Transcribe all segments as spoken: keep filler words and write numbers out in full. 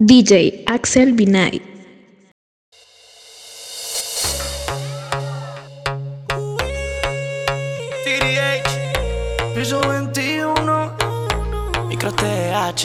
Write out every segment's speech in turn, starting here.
D J Axel Binay. T D H, piso veintiuno, micro T H,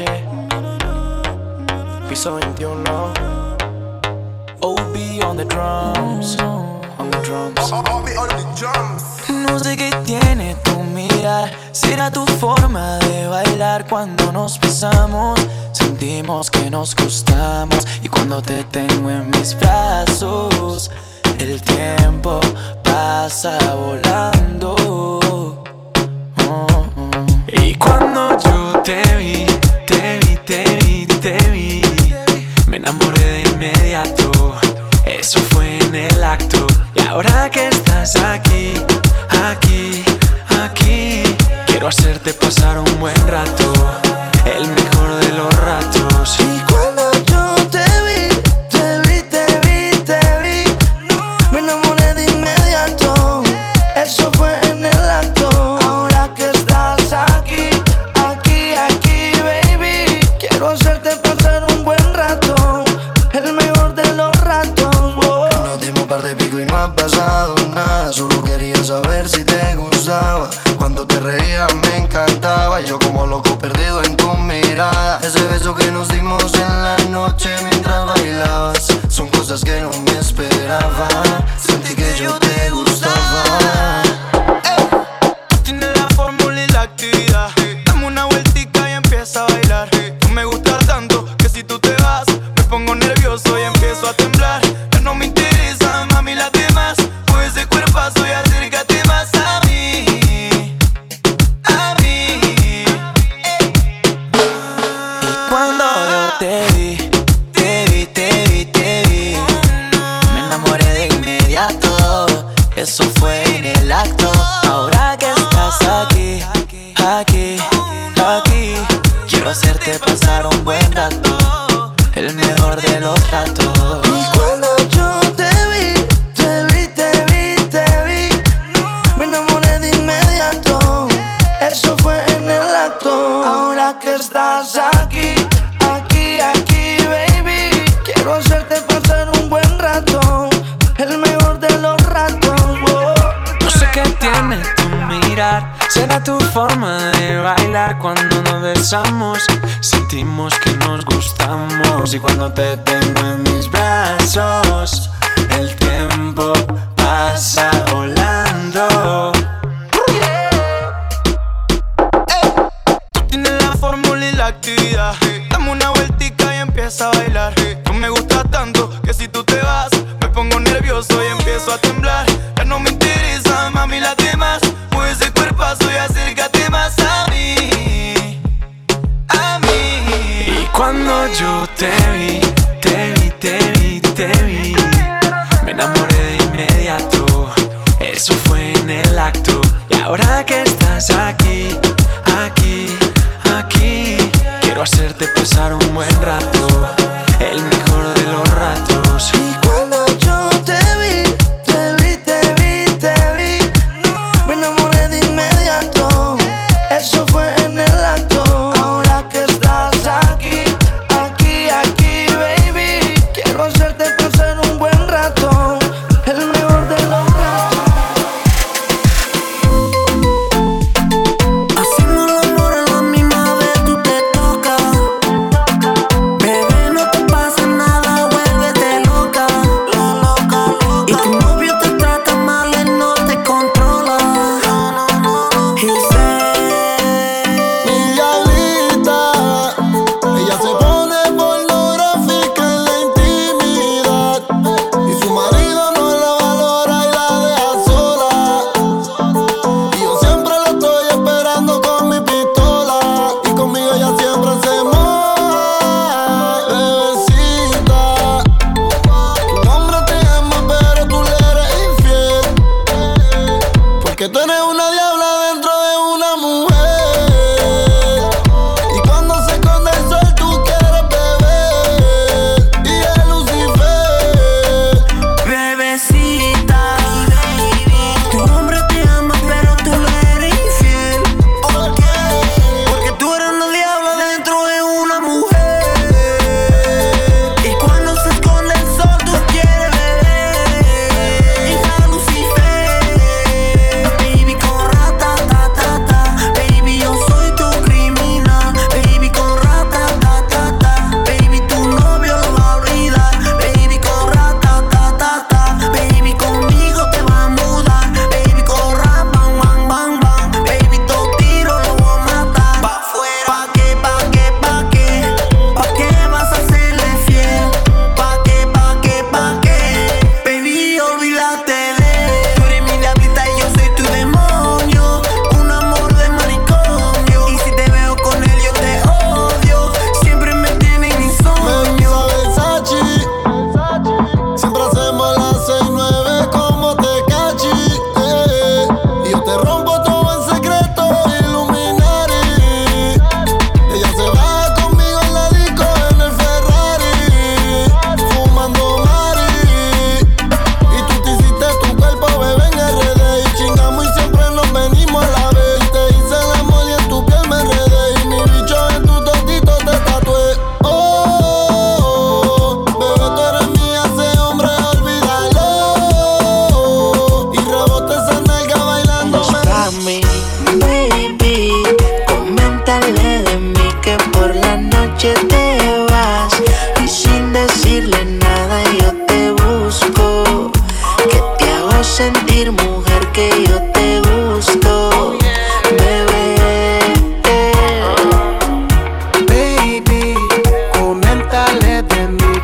piso veintiuno, O B on the drums, on the drums. O B on the drums. No sé qué tiene tu mirar, será tu forma de bailar. Cuando nos besamos, sentimos que nos gustamos. Y cuando te tengo en mis brazos, el tiempo pasa volando. Oh, oh. Y cuando yo te vi, te vi, te vi, te vi, me enamoré de inmediato. Eso fue en el acto. Y ahora que estás aquí, aquí, aquí, quiero hacerte pasar un buen rato, el mejor de los ratos. Y cuando yo te vi, te vi, te vi, te vi, me enamoré de inmediato. Eso fue en el acto. Ahora que estás aquí, aquí, aquí, baby, quiero hacerte pasar un buen rato, el mejor de los ratos. Oh. Nos dimos un par de pico y no ha pasado nada. Solo quería saber si te gustaba. Cuando te reías me encantaba. Yo como loco perdido en tu mirada. Ese beso que nos dimos en la noche mientras bailabas, son cosas que no me esperaba. Sentí que yo te gustaba. Tienes la fórmula y la actividad. Dame una vueltica y empieza a bailar. Tú me gustas tanto que si tú te vas, me pongo nervioso y empiezo a temblar. Ya no me interesa, mami, las demás. Mueve ese cuerpazo y acércate más a mí, a mí. Y cuando yo te vi, te vi, te vi, te vi, me enamoré de inmediato. Eso fue en el acto. Ahora que estás aquí, aquí, aquí, quiero hacerte pasar un buen rato, el mejor de los ratos. Y cuando yo te vi, te vi, te vi, te vi, me enamoré de inmediato. Eso fue en el acto. Ahora que estás aquí, aquí, aquí, baby, quiero hacerte pasar un buen rato, el mejor de los ratos. Oh. No sé qué tiene tu mirar, será tu forma de bailar. Cuando nos besamos, sentimos que nos gustamos. Y cuando te tengo en mis brazos, el tiempo pasa volando. Tú tienes la fórmula y la actividad. Dame una vueltica y empieza a bailar. Tú me gustas tanto que si tú te vas, me pongo nervioso y empiezo a temblar. Ya no me interesa, mami, las demás. Mueve ese cuerpazo y acércate más a mí, a mí. Y cuando yo te vi, te vi, te vi, te vi, me enamoré de inmediato. Eso fue en el acto. Y ahora que estás aquí, aquí, aquí, quiero hacerte pasar un buen rato, el mejor de los ratos. Y cuando yo te vi, te vi, te vi, te vi, me enamoré de inmediato. Eso fue en el acto. Ahora que estás aquí, aquí, aquí, baby, quiero hacerte pasar un buen rato, el mejor de los ratos. Hacemos el amor a la misma vez, tú te tocas, baby.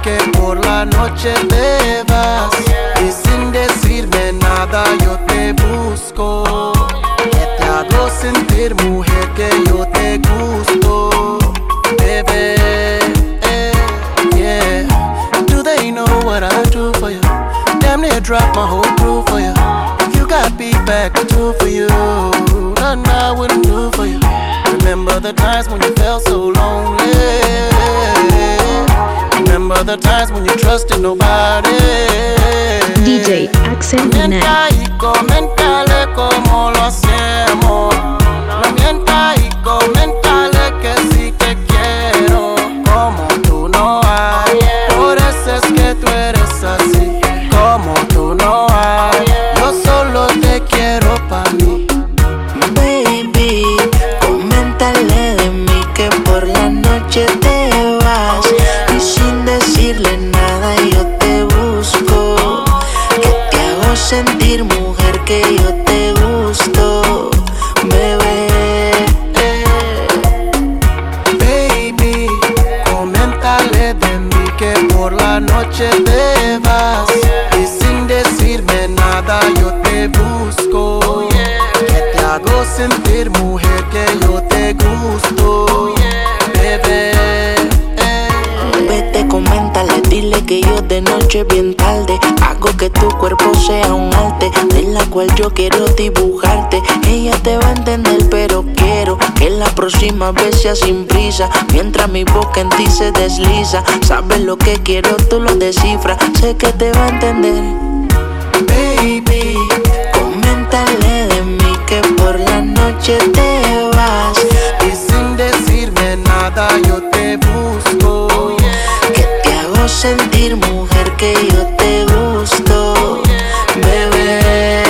que por la noche te vas y sin decirme nada yo te busco. Que te hago sentir mujer que yo te gusto, bebé. Eh, yeah. Do they know what I do for you? Damn near drop my whole crew for you. If you got beat back, I do for you. Nothing I wouldn't do for you. Remember the times when you felt so lonely. Remember the times when you trusted nobody. D J Axel Binay. Mienta y coméntale cómo lo hacemos. No mienta y coméntale que sí te quiero. Como tú no hay, por eso es que tú eres así. Como tú no hay, yo solo te quiero pa' mí. Baby, coméntale de mí que por la noche te vas y sin decirle nada yo te busco. Que te hago sentir mujer que yo te gusto, bebé. Baby, coméntale de mí que por la noche te vas y sin decirme nada yo te busco. Que te hago sentir mujer que yo te gusto, bebé. Vete, coméntale, dile que yo de noche bien tarde hago que tu cuerpo sea un arte de la cual yo quiero dibujarte. Ella te va a entender, pero quiero que la próxima vez sea sin prisa. Mientras mi boca en ti se desliza, sabes lo que quiero, tú lo descifras. Sé que te va a entender. Baby, coméntale de mí que por la noche te vas y sin decirme nada yo te busco. Que te hago sentir mujer que yo te gusto, bebé.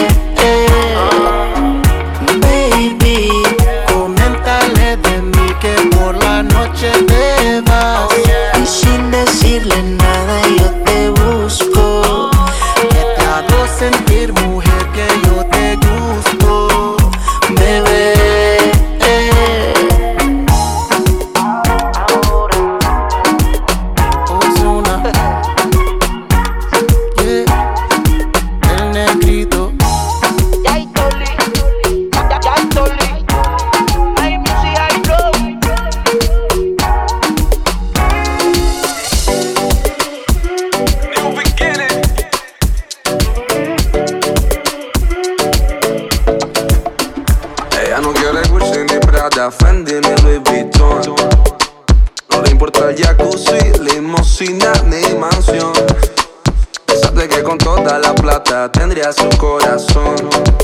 Baby, coméntale de mí que por la noche te vas y sin decirle nada yo te busco. Que te hago sentir mujer que yo te gusto, bebé. Ozuna, yeah, el negrito. Ella no quiere Gucci ni Prada, Fendi ni Louis Vuitton. No le importa el jacuzzi, limosina ni mansión. Sabe que con toda la plata tendría su corazón,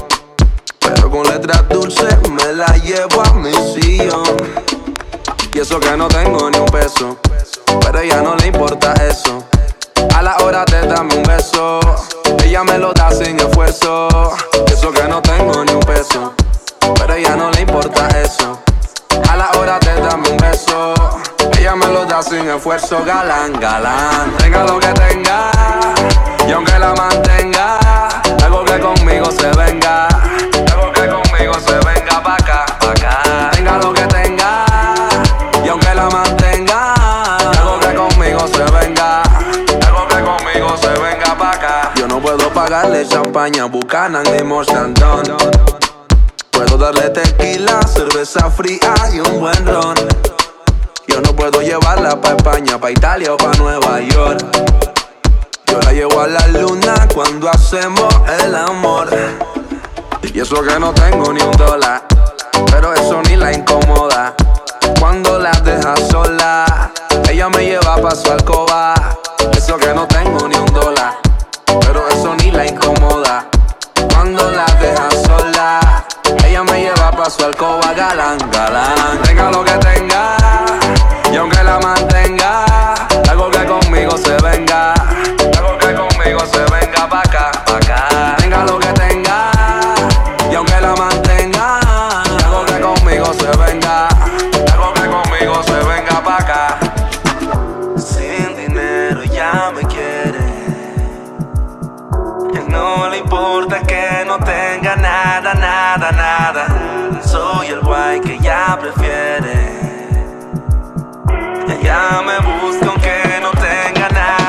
pero con letras dulces me la llevo a mi sillón. Y eso que no tengo ni un peso, pero a ella no le importa eso. A la hora de darme un beso, ella me lo da sin esfuerzo. Y eso que no tengo ni un peso, pero a ella no le importa eso. A la hora de darme un beso, ella me lo da sin esfuerzo. Galán, galán, tenga lo que tenga, y aunque la mantenga, algo que conmigo se venga, algo que conmigo se venga pa' acá, pa' acá. Tenga lo que tenga, y aunque la mantenga, algo que conmigo se venga, algo que conmigo se venga pa' acá. Yo no puedo pagarle champaña, Buchanan ni Mochandon. Puedo darle tequila, cerveza fría y un buen ron. Yo no puedo llevarla pa' España, pa' Italia o pa' Nueva York. Yo la llevo a la luna cuando hacemos el amor. Y eso que no tengo ni un dólar, pero eso ni la incomoda. Cuando la deja sola, ella me lleva pa' su alcoba. Eso que no tengo ni un dólar, pero eso ni la incomoda. Cuando la deja sola, ella me lleva pa' su alcoba. Galán, galán, tenga lo que tenga, y aunque la mantenga, algo que conmigo se venga, algo que conmigo se venga pa' acá, pa' acá. Tenga lo que tenga, y aunque la mantenga, algo que conmigo se venga, algo que conmigo se venga pa' acá. Sin dinero ya me quiere, y no le importa que no tenga nada, nada, nada. Soy el guay que ella prefiere. Ella me busca aunque no tenga nada.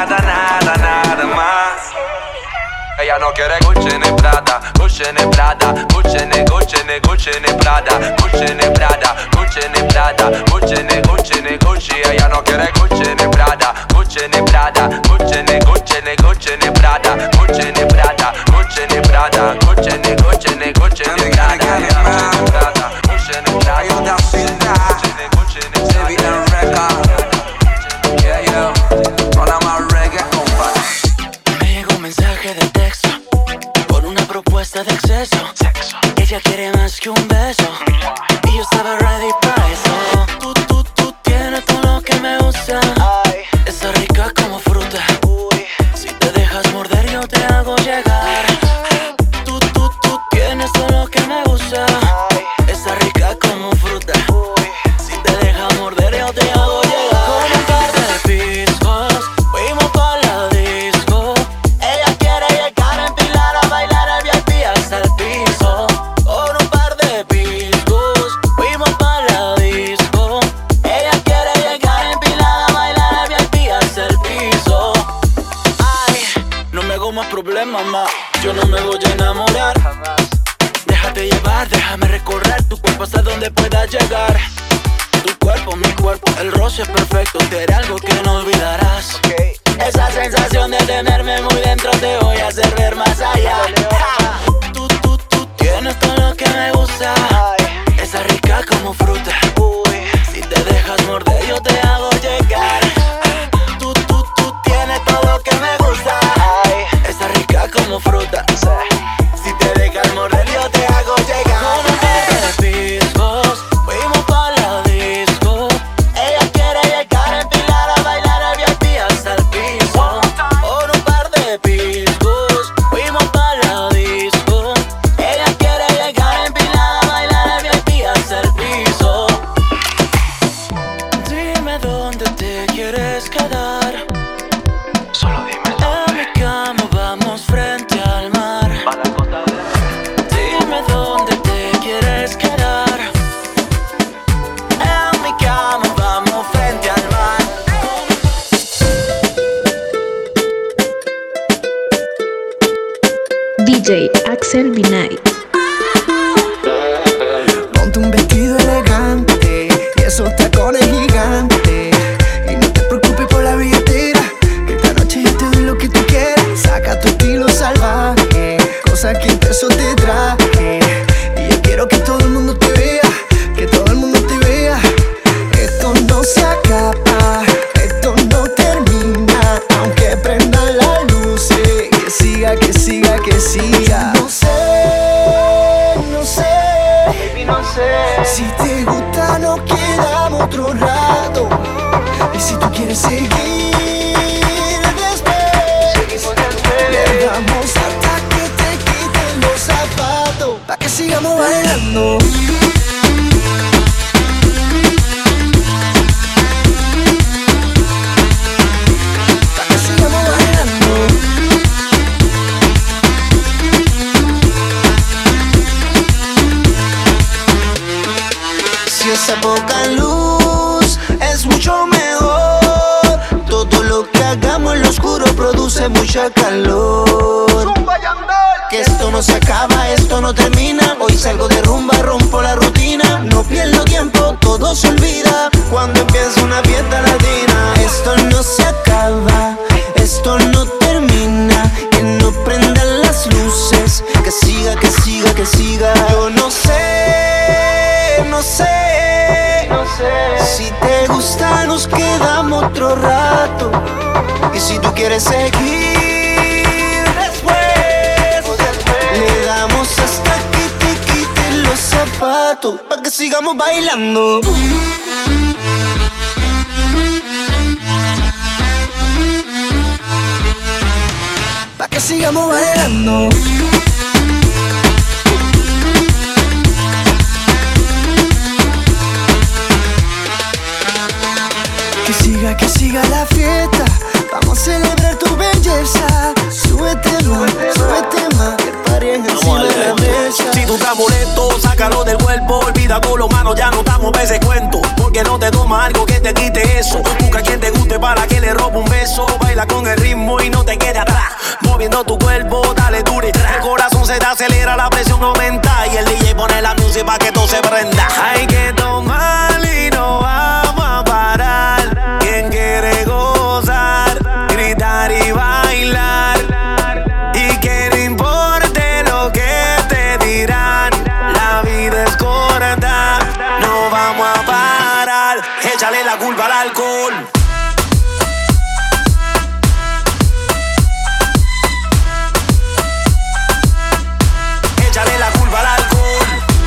Gucci ne Prada, Gucci ne Gucci ne Gucci ne Prada, Gucci ne Prada, Gucci ne Prada, Gucci ne Gucci ne Gucci, ella no quiere Gucci ne Prada, Gucci ne Prada, Gucci ne Gucci ne Gucci ne Prada, Gucci ne Prada, Gucci ne Prada, Gucci ne Gucci ne Gucci ne Prada, Gucci ne Prada, Gucci ne Prada, Gucci ne Gucci ne Prada. Yeah, yo, rola más reggae, compadre. Me llegó un mensaje de texto con una propuesta de exceso. Ella quiere más que un beso y yo estaba ready para eso. Tú, tú, tú tienes todo lo que me gusta. Está rica como fruta. Si te dejas morder yo te hago llegar. Tú, tú, tú tienes todo lo que me gusta. Está rica como fruta. Si te dejas morder yo te hago llegar. Con un par de piscos fuimos pa' la disco. Ella quiere llegar en pilar a bailar el V I P hasta el piso. Con un par de piscos fuimos pa' la disco. Ella quiere llegar en pilar a bailar el V I P hasta el piso. Ay, no me hago más problemas, ma. Yo no me voy a enamorar. Déjate llevar, déjame recorrer tu cuerpo hasta donde puedas llegar. Tu cuerpo, mi cuerpo, el roce es perfecto. Te haré algo que no olvidarás. Esa sensación de tenerme muy dentro te voy a hacer ver más allá. Tú, tú, tú tienes todo lo que me gusta. Esa rica como fruta. Si te dejas morder yo te hago llegar. Tú, tú, tú tienes todo lo que me gusta. Esa rica como fruta. Si te dejas morder yo te hago llegar. Con un par de piscos fuimos pa' la disco. Ella quiere llegar en pilar a bailar el V I P hasta el piso. Con un par de piscos fuimos pa' la disco. Ella quiere llegar en pilar a bailar el V I P hasta el piso. Dime dónde te quieres quedar. Solo dime el En mi cama vamos frente al mar. Dime dónde te quieres quedar. En mi cama vamos frente al mar. D J Axel Vinay. Ponte un vestido elegante y esos tacones gigantes. Y no te preocupes por la billetera, que esta noche yo te doy lo que tú quieras. Saca tu estilo salvaje, cosa que impreso te traje. Y yo quiero que todo el mundo te vea, que todo el mundo te vea. Esto no se acaba, esto no termina, aunque prendan las luces. Que siga, que siga, que siga. No sé, no sé, baby, no sé. Si te gusta nos quedamos otro rato. Y si tú quieres seguir después, le damos hasta que te quiten los zapatos, pa' que sigamos bailando. Pa' que sigamos bailando. Si esa poca luz es mucho mejor, todo lo que hagamos en lo oscuro produce mucha calor. Que esto no se acaba, esto no termina. Hoy salgo de rumba, rompo la rutina. No pierdo tiempo, todo se olvida cuando empieza una fiesta latina. Esto no se acaba, esto no termina. Que no prendan las luces, que siga, que siga, que siga. Yo no sé, no sé, no sé. Si te gusta nos quedamos otro rato. Y si tú quieres seguir después, le damos hasta que te quiten los zapatos, pa' que sigamos bailando. Pa' que sigamos bailando. Que siga, que siga la fiesta. Vamos a celebrar tu belleza. Súbete más, súbete más. Que paren encima de la mesa. Si tú estás molesto, sácalo del cuerpo. Olvida todo lo malo, ya no estamos pa' ese cuento. Porque no te toma algo que te quite eso. Busca quien te guste para que le robe un beso. Baila con el ritmo y no te quede atrás. Moviendo tu cuerpo, dale dure. El corazón se da acelera, la presión aumenta y el D J pone la música pa' que todo se prenda. Hay que tomar y no vamos a parar. Quien quiere gozar, gritar y bailar, y que no importe lo que te dirán, la vida es corta, no vamos a parar. Échale la culpa al alcohol. Échale la culpa al alcohol.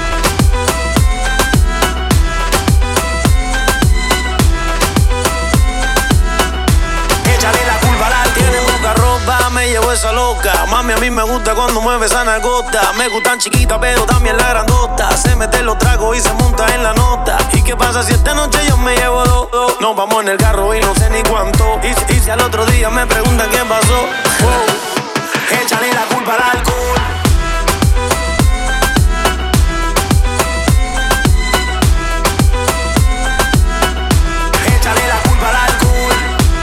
Échale la culpa al alcohol. Tiene poca ropa, me llevo esa loca. Mami, a mí me gusta cuando mueve esa nalgota. Me gustan chiquitas, pero también la grandota. Se mete los tragos y se monta en la nota. ¿Y qué pasa si esta noche yo me llevo dos? dos? Nos vamos en el carro y no sé ni cuánto. Y, y si al otro día me preguntan qué pasó, wow. Échale la culpa al alcohol. Échale la culpa al alcohol.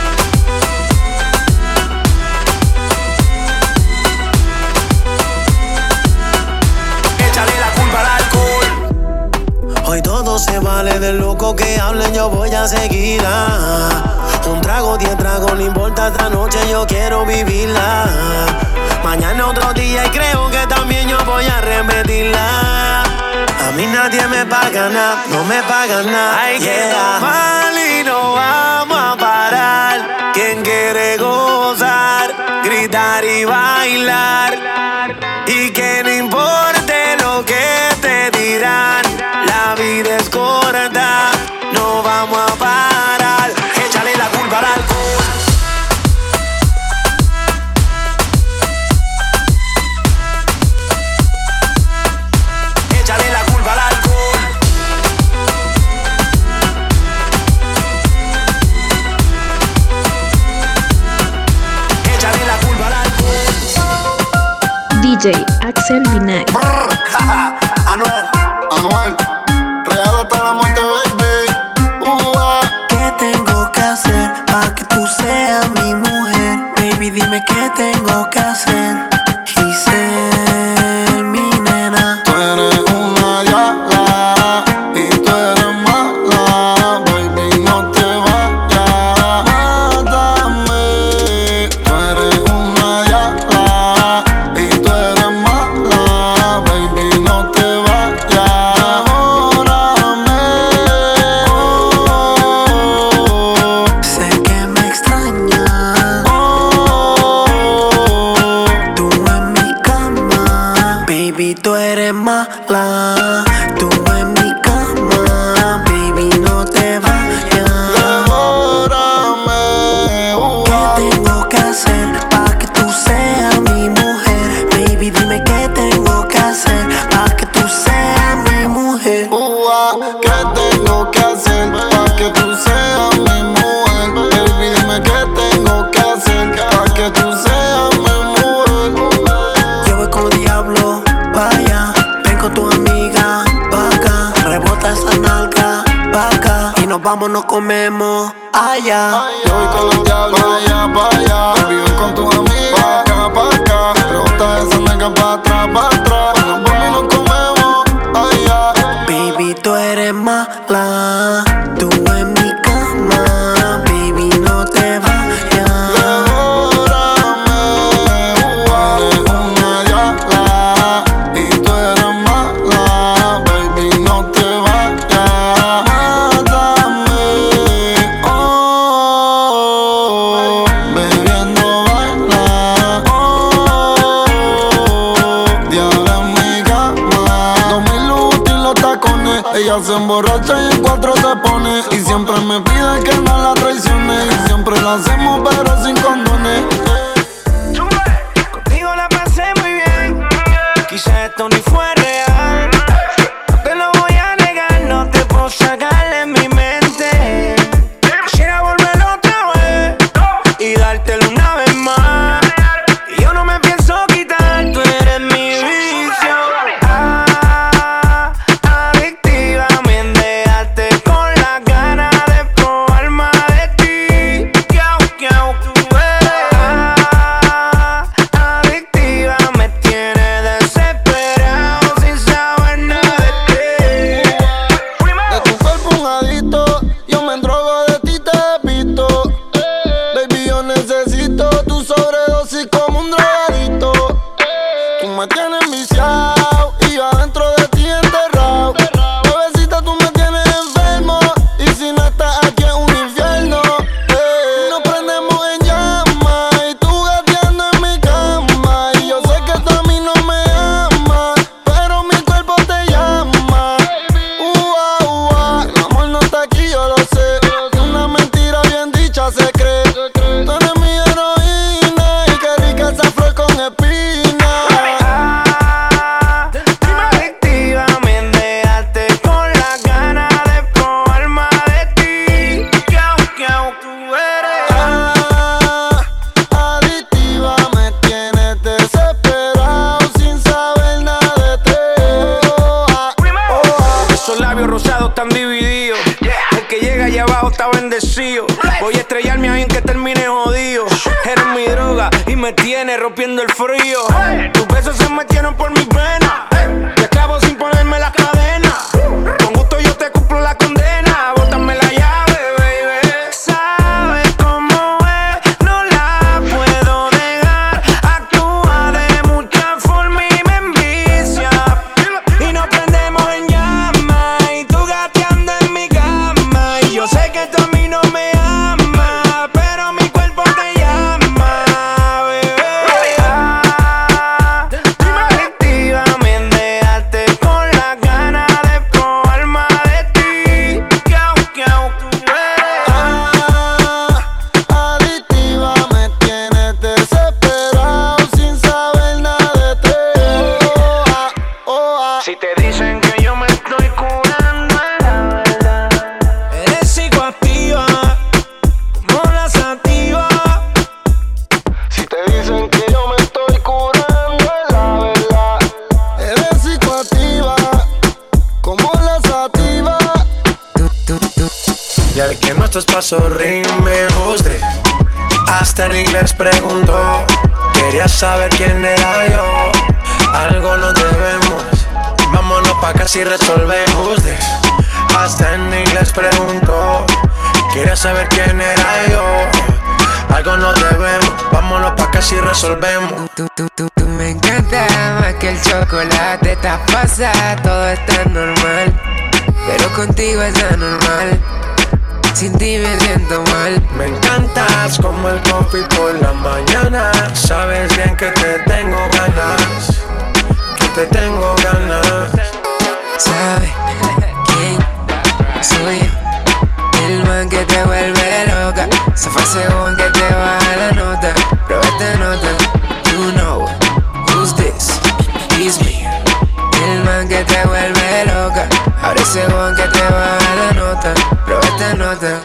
Échale la culpa al alcohol. Hoy todo se vale, del loco que hablen yo voy a seguirla. Un trago, diez tragos, no importa, esta noche yo quiero vivirla. Mañana otro día y creo que también yo voy a repetirla. A mí nadie me paga nada, no me pagan nada. Hay que tomar y no vamos a parar. Quien quiere gozar, gritar y bailar, y que no importe lo que te dirán, la vida es corta, no vamos a parar. Échale la culpa al alcohol. Échale la culpa al alcohol. Échale la culpa al alcohol. D J Axel Vinay. Anuel. Anuel, real hasta la muerte, baby. Uh, ¿Qué tengo que hacer para que tú seas mi mujer? Baby, dime qué tengo que hacer y ser mi nena. Tú eres una diabla y tú eres mala, baby, no te vayas, mátame. Tú eres una diabla y tú eres mala, baby, no te vayas, enamórame. Oh, Sé que me extrañas, oh, tú en mi cama. Baby, tú eres mala, tú en mi cama. Baby, no te vayas. devórame. Uh, ¿Qué tengo que hacer para que tú seas mi mujer? Baby, dime qué tengo que hacer para que tú seas mi mujer. uh, ¿Qué tengo que hacer para que tú seas mi mujer? Baby, dime qué tengo que hacer para que tú seas mi mujer. Yo voy con diablo, vaya. Ven con tu amiga, pa' acá. Rebota esa nalga, pa' acá. Y nos vamos, nos comemos allá. Yo voy con los diablos, allá, pa' allá. Baby, ven con tu amiga, pa' acá, pa' acá. Rebota esa nalga pa' atrás, pa' atrás. Nos vamos y nos comemos allá. Baby, tú eres mala, tú en mi cama. Baby, no te vayas. Devórame. Uh, eres una diabla y tú eres mala, baby, no te vayas, mátame. Oh, bebiendo baila. Oh, diabla en mi cama. Dos mil útiles los tacones. Ella se emborracha y en cuatro se pone. Y siempre me pide que no la traicione. Y siempre la hacemos pero sin condones. Contigo la pasé muy bien. Quizás esto ni fue real. No te lo voy a negar, no te puedo sacar de mi mente. Quisiera volver otra vez y dártelo una vez más. Y yo no me pienso quitar, tú eres mi vicio. Ah, adictiva, me dejaste con las ganas de probar más de ti. Kiau, kiau, tú eres me tienes viciado y yo adentro de ti enterrado. Bebecita, tú me tienes enfermo y si no estás aquí es un infierno. eh. Nos prendemos en llamas y tú gateando en mi cama. Y yo sé que tú a mí no me amas, pero mi cuerpo te llama. Ua, ua, el amor no está aquí, yo lo sé. Una mentira bien dicha se cree. Tú eres mi heroína y qué rica esa flor con espina. Dime adictiva, me dejaste con las ganas de probar más de ti. ¿Qué qué tú eres? Ah, adictiva, me tienes desesperado sin saber nada de ti. Oh, ah, oh, ah. Esos labios rosados están divididos. El que llega allá abajo está bendecido. Voy a estrellarme ahí en que termine jodido. Eres mi droga y me tiene rompiendo el frío. Tus besos se metieron por mis venas. Te esclavo sin ponerme las cadenas. Con gusto yo te cumplo la condena. Bótame la llave, baby. Sabes cómo es, no la puedo dejar. Actúa de mucha forma y me envicia. Y nos prendemos en llamas y tú gateando en mi cama. Y yo sé que tú a mí no me amas, pero mi cuerpo te llama, bebé. Ah, dime adictiva, me dejaste con las ganas de probar más de ti. ¿Qué qué tú eres? Ah, adictiva, me tienes desesperado sin saber nada de ti. Oh, ah, oh, ah. Si te dicen que yo me estoy curando, es la verdad. Eres psicoactiva, como la sativa. Si te dicen que yo me estoy curando, es la verdad. Eres psicoactiva, como la sativa. Y al que nuestros pasos rimen usted, hasta en inglés preguntó. Quería saber quién era yo. Algo nos debemos. Vámonos pa' casi resolvemos usted. Hasta en inglés preguntó. Quería saber quién era yo. Algo nos debemos. Vámonos pa' casi resolvemos. Tú, tú, tú, tú me encanta más que el chocolate. Estás pasada, todo está normal, pero contigo es anormal. Sin ti me siento mal. Me encantas como el coffee por la mañana. Sabes bien que te tengo ganas, que te tengo ganas. ¿Sabes quién soy yo? El man que te vuelve loca. Se fue según que te baja la nota. Pero esta nota, you know who's this? It's me. El man que te vuelve loca. Ahora según que te baja la nota. Pero esta nota,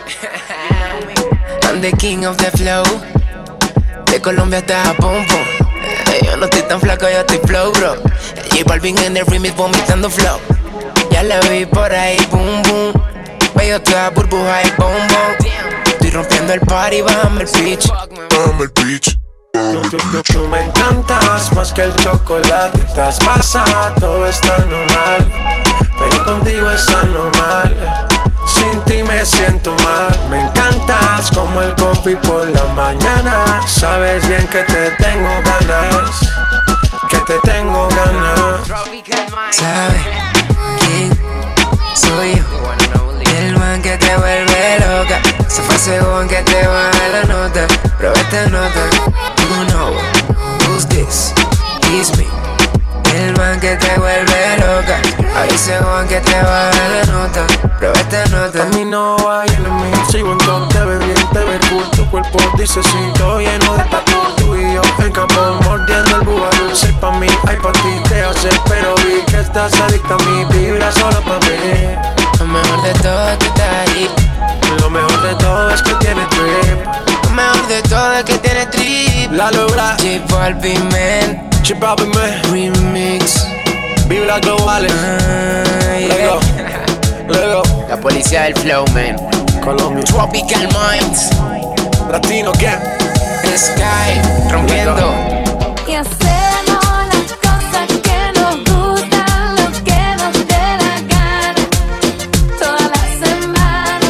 I'm the king of the flow. De Colombia hasta Japón, pum. Eh, Yo no estoy tan flaco, yo estoy flow, bro. J Balvin en el remix vomitando flow. Ya la vi por ahí, boom, boom. Veo toda burbuja y bombón. Estoy rompiendo el party, bájame el pitch. Bájame el pitch. Tú, tú, tú, tú me encantas más que el chocolate. Estás pasada, todo está normal, pero contigo es anormal. Sin ti me siento mal. Me encantas como el coffee por la mañana. Sabes bien que te tengo ganas, que te tengo ganas. ¿Sabes quién soy yo? El man que te vuelve loca. Se fue según que te baja la nota. Pero esta nota, you know who's this? It's me. El man que te vuelve loca. Ahí según que te baja la nota. Pero esta nota, A mí no hay enemigo. Sigo en top, te ves bien, te ves cool. Tu cuerpo dice sí, todo lleno de tatu. Tú y yo en campo mordiendo el bubalú. Sé pa' mí, hay pa' ti, te hace. Pero vi que estás adicta a mí. Vibra solo pa' mí. lo mejor de todo es que estás ahí. Lo mejor de todo es que tiene trip. Lo mejor de todo es que tiene trip. La logra J Balvin, man. J Balvin, man. Remix. Vibra globales. Ah, yeah. Luego, luego. La policía del flow, man. Colombia. Tropical Minds. Latino, ¿qué? Sky, rompiendo. Y hacemos las cosas que nos gustan, lo que nos dé la gana. Toda la semana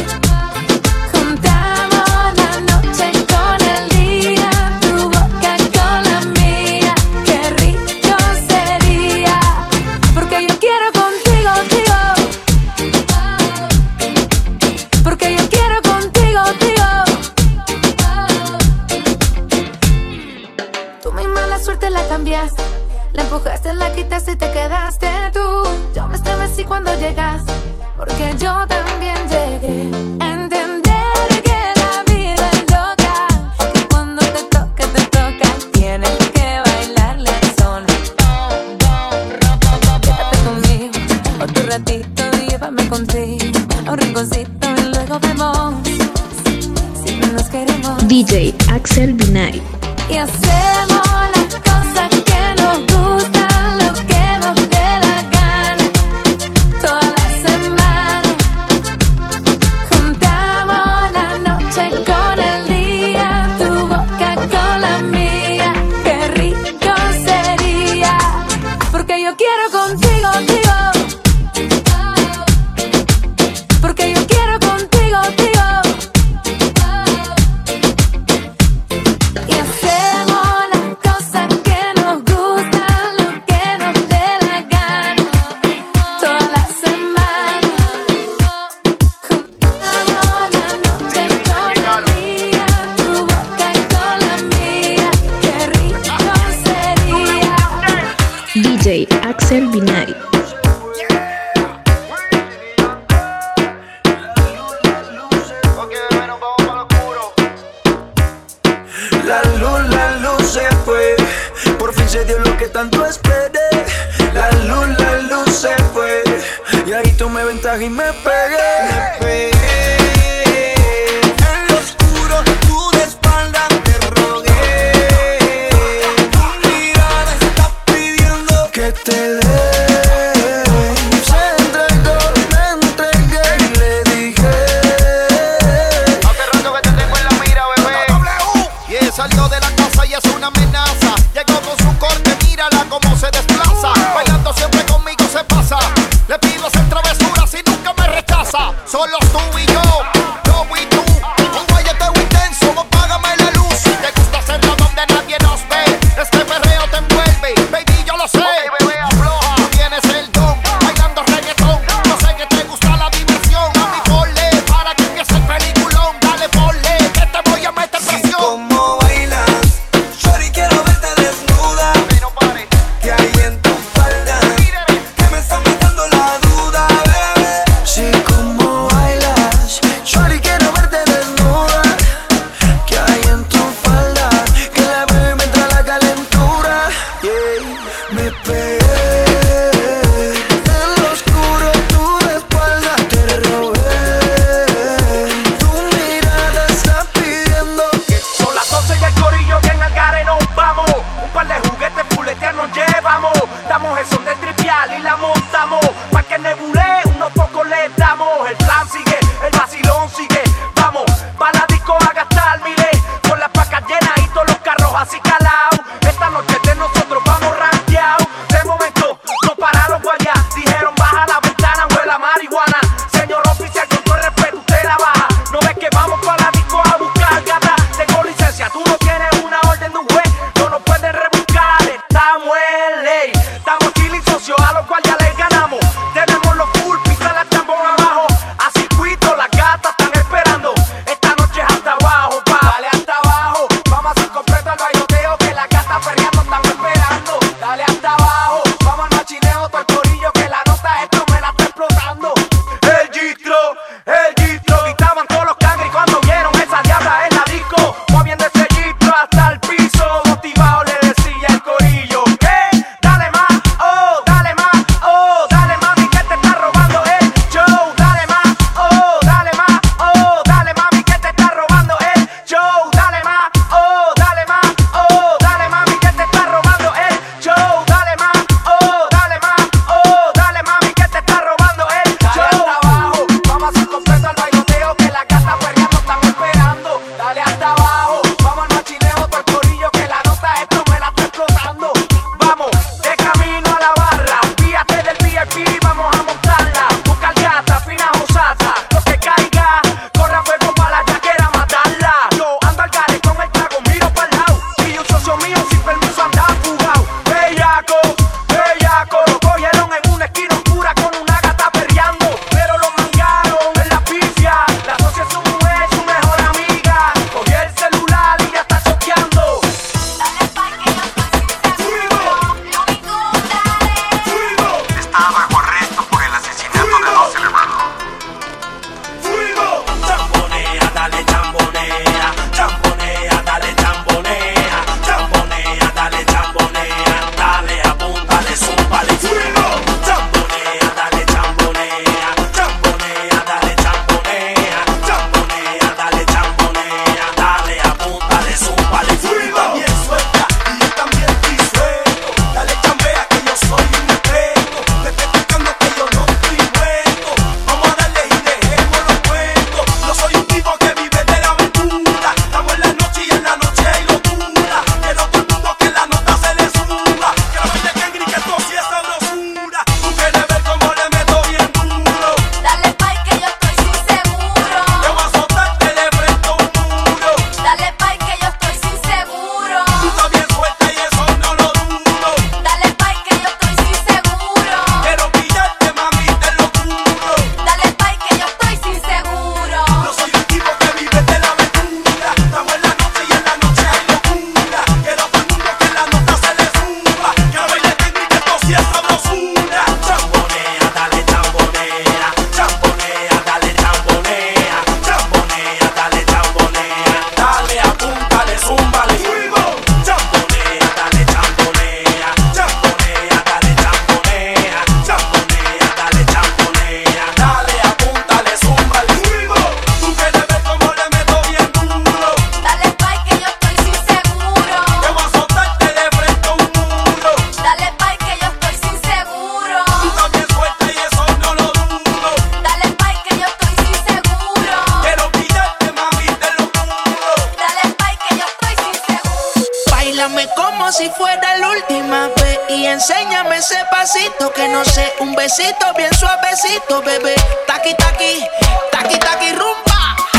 juntamos la noche con el día, tu boca con la mía. Qué rico suerte la cambiaste. La empujaste, la quitaste y te quedaste tú. Yo me estremecí cuando llegaste, porque yo también llegué a entender que la vida es loca, que cuando te toca, te toca, tienes que bailarle al son. Quédate conmigo, otro ratito, llévame contigo a un rinconcito y luego vemos si nos queremos. D J Axel Vinay. Y hacemos las cosas que nos gustan, lo que nos dé la gana, toda la semana. Juntamos la noche con el día, tu boca con la mía. Qué rico sería, porque yo quiero contigo, contigo. Porque yo quiero contigo, contigo. D J Axel Vinay. La luz, la luz se fue, por fin se dio lo que tanto esperé. La luz, la luz se fue, y ahí tomé ventaja y me pegué. Me pegué en lo oscuro, tú de espalda te rogué. Tu mirada está pidiendo que te dé. Se entregó, me entregué y le dije: hace rato que te tengo en la mira, bebé. Y él salió de la casa y es una amenaza. Llegó con su corte, mírala cómo se desplaza. Bailando siempre conmigo se pasa. Le pido hacer travesuras y nunca me rechaza. Solo tú y yo, yo y tú. Un guayeteo intenso, apágame la luz. Si te gusta hacerlo donde nadie nos ve, este perreo te envuelve, baby, yo lo sé. Okay, bebé, afloja. Tú tienes el don, bailando reggaetón. Yo sé que te gusta la diversión. A mi ponle, para que empiece el peliculón. Dale, ponle, que te voy a meter presión. Sí, como bailas, shorty, quiero verte desnuda. Báilame como si fuera la última vez y enséñame ese pasito que no sé, un besito bien suavecito, bebé. Taqui, taqui, taqui, taqui, rumba.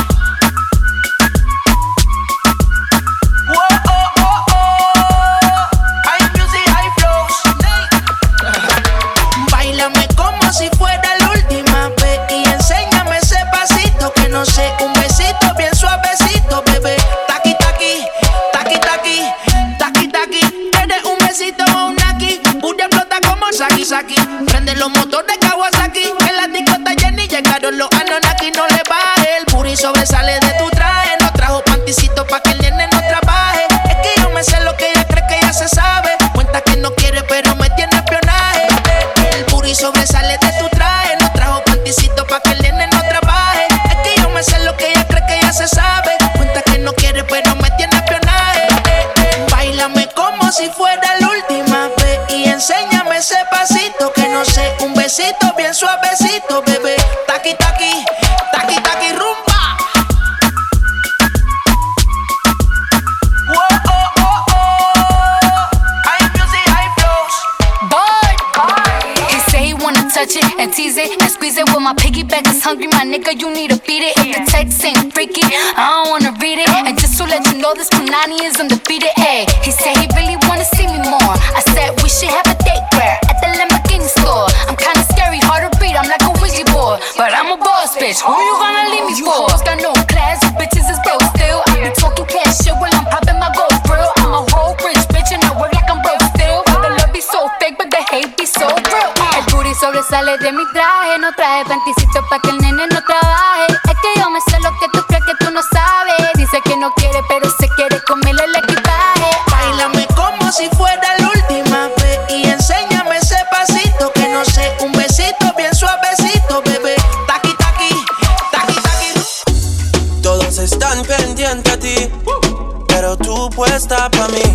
Si fuera la última vez y enséñame ese pasito que no sé, un besito bien suavecito, bebé. Taqui, taqui, taqui, taqui, taqui, taqui. ¿Quieres un besito o un naki? Pura explota como Saki, Saki. Prende los motores Kawasaki. En la discota Jenny llegaron los Anunnaki. No le baje, el booty sobresale de tu traje. No trajo panticito pa' que el nene no trabaje. Es que yo me sé lo que ella cree que ya se sabe. Cuenta que no quiere pero me tiene espionaje. El booty sobresale de tu traje. No trajo panticito pa' que el nene no trabaje. Es que yo me sé lo que ella cree que ya se sabe. Cuenta que no quiere pero me tiene espionaje. Báilame como si fuera la última vez y enséñame ese pasito que no sé, un besito bien suavecito, bebé. Taqui, taqui, taqui, taqui, rumba. Touch it and tease it and squeeze it. When my piggyback is hungry, my nigga, you need to feed it. If the text ain't freaky, I don't wanna read it. And just to let you know, this Punani is undefeated. Ay, he said he really wanna see me more. I said we should have a date where at the Lamborghini store. I'm kinda scary, hard to read, I'm like a Ouija board, but I'm a boss bitch. Who you gonna leave me for? Got no class, you bitches is broke still. I be talking cash shit while I'm popping my gold grill. I'm a whole rich bitch and I work like I'm broke still. The love be so fake, but the hate be so real. El booty sobresale de mi traje. No traje panticito pa' que el nene no trabaje. Es que yo me sé lo que tú crees que tú no sabes. Dice que no quiere pero se quiere comerle el equipaje. Báilame como si fuera la última vez y enséñame ese pasito que no sé, un besito bien suavecito, bebé. Taqui, taqui, taqui, taqui. Todos están pendientes a ti, pero tú puesta pa' mí,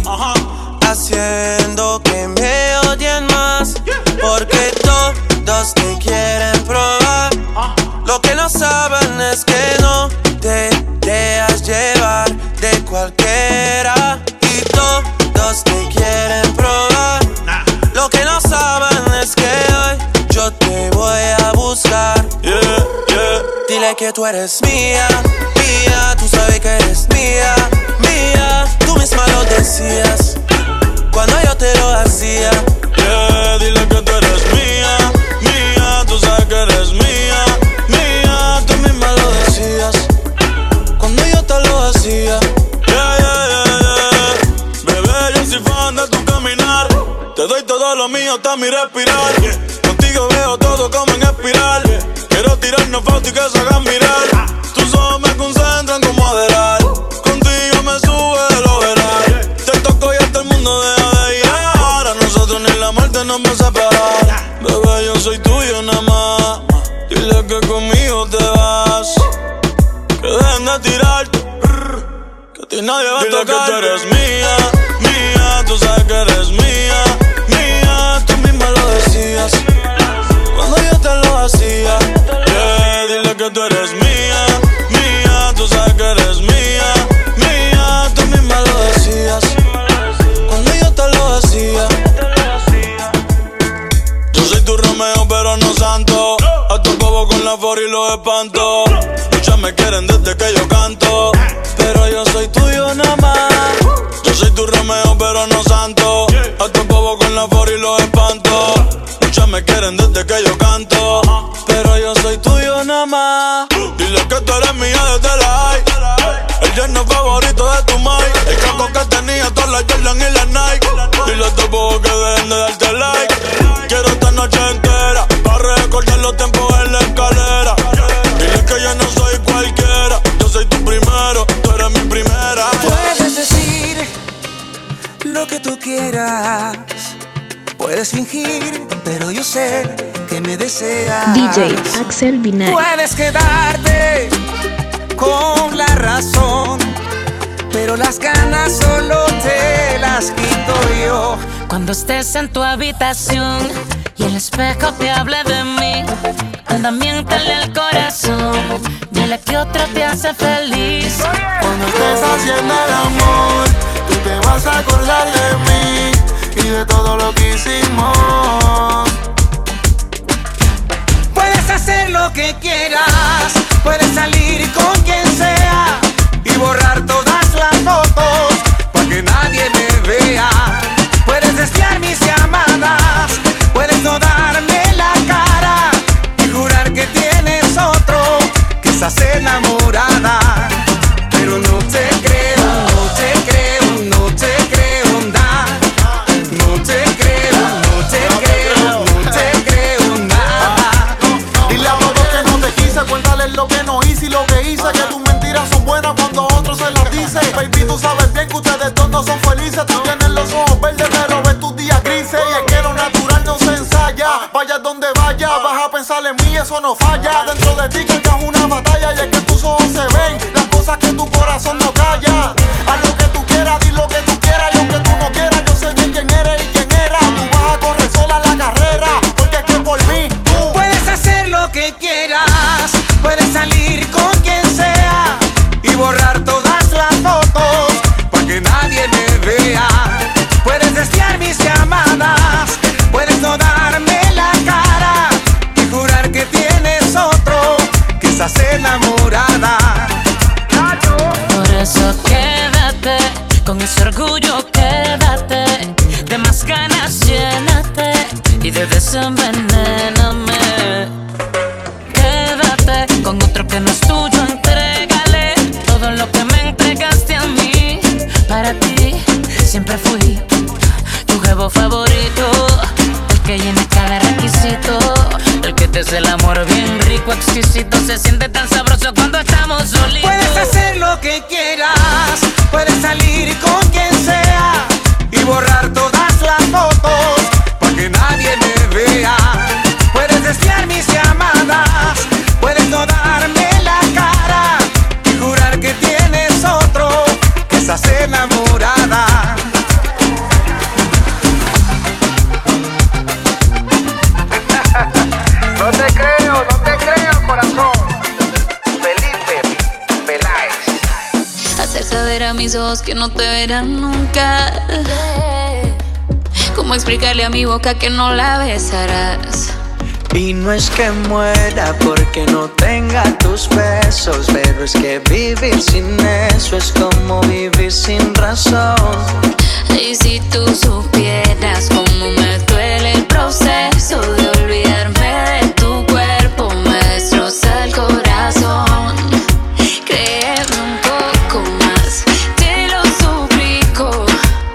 haciendo que me odien más, porque todos te quieren probar. Lo que no saben es que no te dejas llevar de cualquiera, y todos te quieren probar. Lo que no saben es que hoy yo te voy a buscar. Yeah, yeah. Dile que tú eres mía, mía, tú sabes que eres mía, mía. Tú misma lo decías cuando yo te lo hacía. Yeah, dile que tú eres mía, mía, tú sabes que eres mía, mía. Tú misma lo decías cuando yo te lo hacía. Yeah, yeah, yeah, yeah. Bebé, yo soy fan de tu caminar. Te doy todo lo mío hasta mi respirar. Contigo veo todo como en espiral. Quiero tirarnos fotos y que se hagan mirar. Tus ojos me concentran como Aderal. Contigo me sube lo veral. Te toco y hasta el mundo deja de llegar. A nosotros ni la muerte nos va a separar. Bebé, yo soy tuyo nada más. Dile que conmigo te vas. Que dejen de tirarte, que a ti nadie va a tocar. Dile que tú eres mía, mía. Tú sabes que eres mía, mía. Tú misma lo decías cuando yo te lo hacía. Yeah, dile que tú eres mía, mía. Tú sabes que eres mía, mía. Tú misma lo decías cuando yo te lo hacía. Yo soy tu Romeo pero no santo. A tu bobo con la for y los espanto. Muchas me quieren desde que yo canto, pero yo soy tuyo nada más. Yo soy tu Romeo pero no santo. A tu bobo con la for y los espanto. Muchas me quieren desde que yo canto, pero yo soy tuyo nada más. Dile que tú eres mía desde la high. El yerno favorito de tu mai. El caco que tenía todas las Jordan y las Nike. Dile a tu bobo que dejen de darte like. Quiero esta noche entera para recordar los tiempos en la escalera. Dile que yo no soy cualquiera. Yo soy tu primero, tú eres mi primera. Puedes decir lo que tú quieras. Puedes fingir, pero yo sé que me deseas. D J Axel Binay. Puedes quedarte con la razón, pero las ganas solo te las quito yo. Cuando estés en tu habitación y el espejo te hable de mí, anda, miéntale al corazón. Dile que otro te hace feliz. Cuando estés haciendo el amor, tú te vas a acordar de todo lo que hicimos. Puedes hacer lo que quieras, puedes salir con quien sea y borrar todas las fotos para que nadie me vea. Puedes desviar mis llamadas, puedes no darme la cara y jurar que tienes otro, que estás enamorada. Pero no te creo, no te creo, no te creo nada. No te creo, no te creo, no te creo nada. Dile a todos que no te quise, cuéntales lo que no hice y lo que hice, que tus mentiras son buenas cuando otros se las dice. Baby, tú sabes bien que ustedes dos no son felices. Tú tienes los ojos verdes pero ves tus días grises. Y es que lo natural no se ensaya. Vayas donde vayas, vas a pensar en mí, eso no falla. Dentro de ti cargas una batalla y es que tus ojos se ven las cosas que tu corazón no calla. Haz lo que tú quieras, di lo que tú quieras y aunque tú no quieras, yo sé bien quién eres y quién era. Tú vas a correr sola la carrera, porque es que por mí tú puedes hacer lo que quieras, puedes salir con quien sea y borrar todas las fotos para que nadie me vea. Puedes desviar mis llamadas, puedes no darme la cara y jurar que tienes otro, que estás enamorada. Por eso quédate, con ese orgullo quédate, de más ganas llénate y de desenvenéname. Quédate con otro que no es tuyo, entrégale todo lo que me entregaste a mí. Para ti siempre fui tu jevo favorito, el que llena cada requisito, el que te hace el amor bien rico, exquisito. Se siente tan sabroso cuando estamos solitos. Puedes hacer lo que quieras, puedes salir con quien sea y borrar todas las fotos para que nadie me vea. Puedes desviar mis llamadas, puedes no darme la cara y jurar que tienes otro, que estás enamorada. No te creo, no te creo, corazón. Felipe Peláez. Hacer saber a mis ojos que no te verán nunca. ¿Cómo explicarle a mi boca que no la besarás? Y no es que muera porque no tenga tus besos, pero es que vivir sin eso es como vivir sin razón. Y si tú supieras cómo me duele el proceso de olvidarme de tu cuerpo, me destroza el corazón. Créeme un poco más, te lo suplico,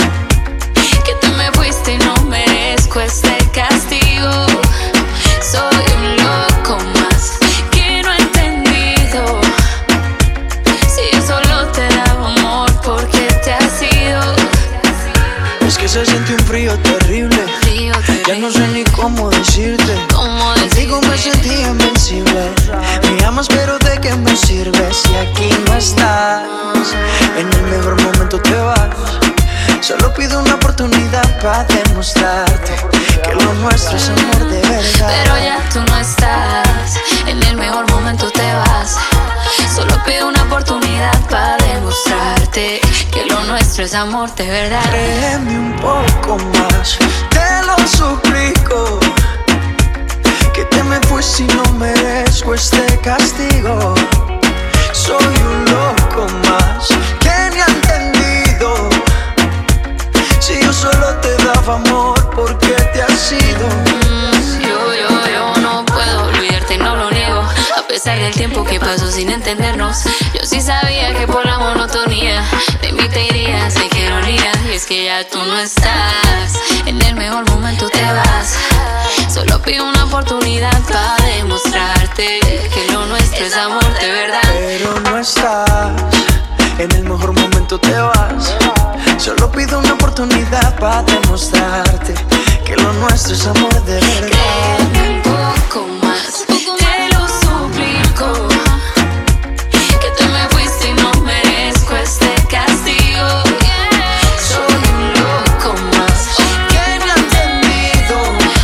que te me fuiste y no merezco este castigo. Soy un loco más que no he entendido si yo solo te daba amor porque te has ido. Es que se siente un frío terrible, frío terrible. Ya no sé ni cómo decirte. ¿Cómo Contigo me sentí invencible. Me amas pero ¿de qué me sirve si aquí no estás? En el mejor momento te vas. Solo pido una oportunidad para demostrarte que lo nuestro es amor de verdad. Pero ya tú no estás, en el mejor momento te vas. Solo pido una oportunidad para demostrarte que lo nuestro es amor de verdad. Créeme un poco más, te lo suplico, que te me fuiste y no merezco este castigo. Soy un loco más que me ha entendido si yo solo te daba amor porque te has ido. Mm, yo, yo, yo no puedo olvidarte, no lo niego. A pesar del tiempo que pasó sin entendernos, yo sí sabía que por la monotonía de mí te irías, sé que ironía. Y es que ya tú no estás, en el mejor momento te vas. Solo pido una oportunidad para demostrarte que lo nuestro es amor de verdad. Pero no estás, en el mejor momento te vas. Solo pido una oportunidad para demostrarte que lo nuestro es amor de verdad. Créeme un poco más, te lo suplico, que te me fuiste y no merezco este castigo. Soy un loco más que me ha entendido,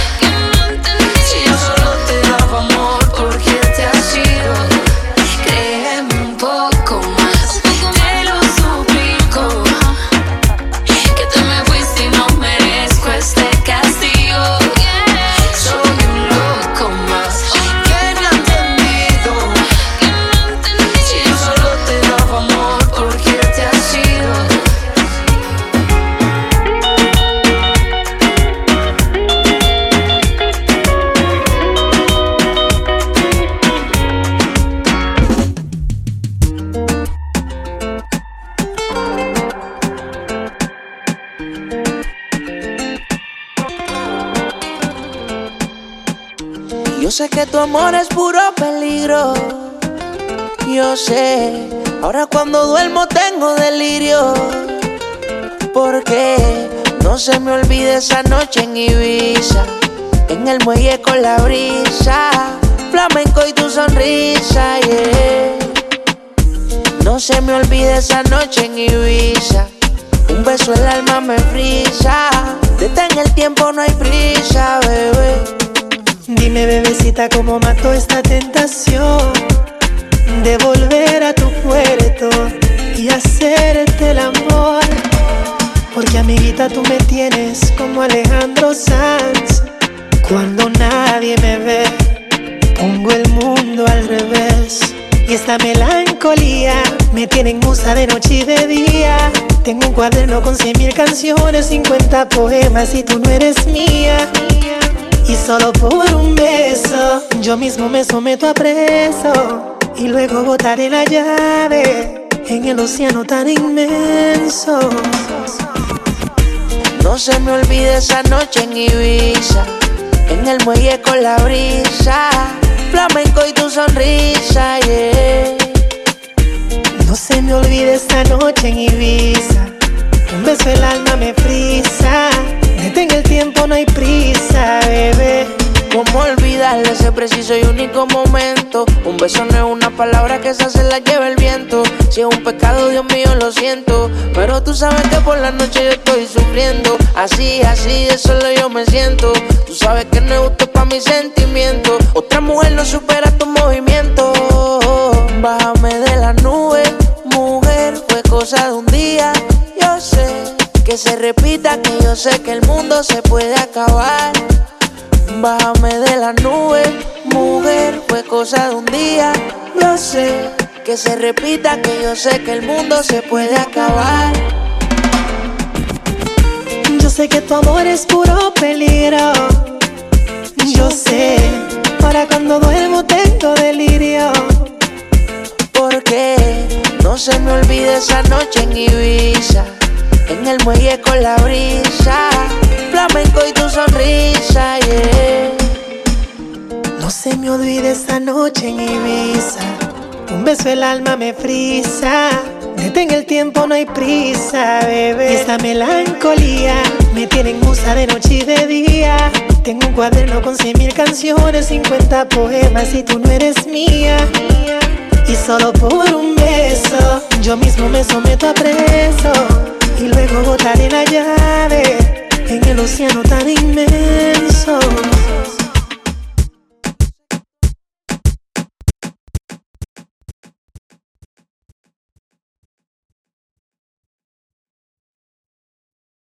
si yo solo te daba amor porque te has ido. Créeme un poco más, te lo suplico, que te me fuiste y no merezco este Yo sé que tu amor es puro peligro. Yo sé, ahora cuando duermo tengo delirio. Porque no se me olvide esa noche en Ibiza, en el muelle con la brisa, flamenco y tu sonrisa, yeah. No se me olvide esa noche en Ibiza, un beso el alma me frisa. Detén el tiempo, no hay prisa, bebé. Dime, bebecita, cómo mato esta tentación de volver a tu puerto y hacerte el amor. Porque, amiguita, tú me tienes como Alejandro Sanz. Cuando nadie me ve, pongo el mundo al revés. Y esta melancolía me tiene en musa de noche y de día. Tengo un cuaderno con cien mil canciones, cincuenta poemas y tú no eres mía. Y solo por un beso yo mismo me someto a preso, y luego botaré la llave en el océano tan inmenso. No se me olvide esa noche en Ibiza, en el muelle con la brisa, flamenco y tu sonrisa, yeah. No se me olvide esa noche en Ibiza, un beso el alma me frisa. Detén el tiempo, no hay prisa, bebé. ¿Cómo olvidar ese preciso y único momento? Un beso no es una palabra que esa se la lleva el viento. Si es un pecado, Dios mío, lo siento, pero tú sabes que por la noche yo estoy sufriendo. Así, así, de solo yo me siento. Tú sabes que no es justo pa' mis sentimientos. Otra mujer no supera tu movimiento. Bájame de la nube, mujer, fue cosa de un día. Yo sé que se repita, que yo sé que el mundo se puede acabar. Bájame de la nube, mujer, fue cosa de un día. Yo sé que se repita, que yo sé que el mundo se puede acabar. Yo sé que tu amor es puro peligro. Yo sé, para cuando duermo tengo delirio. Porque no se me olvide esa noche en Ibiza, en el muelle con la brisa, flamenco y tu sonrisa, yeah. No se me olvide esa noche en Ibiza, un beso el alma me frisa. Detén el tiempo, no hay prisa, bebé. Y esta melancolía me tiene en musa de noche y de día. Tengo un cuaderno con cien mil canciones, cincuenta poemas y tú no eres mía. Y solo por un beso yo mismo me someto a preso, y luego botaré la llave en el océano tan inmenso.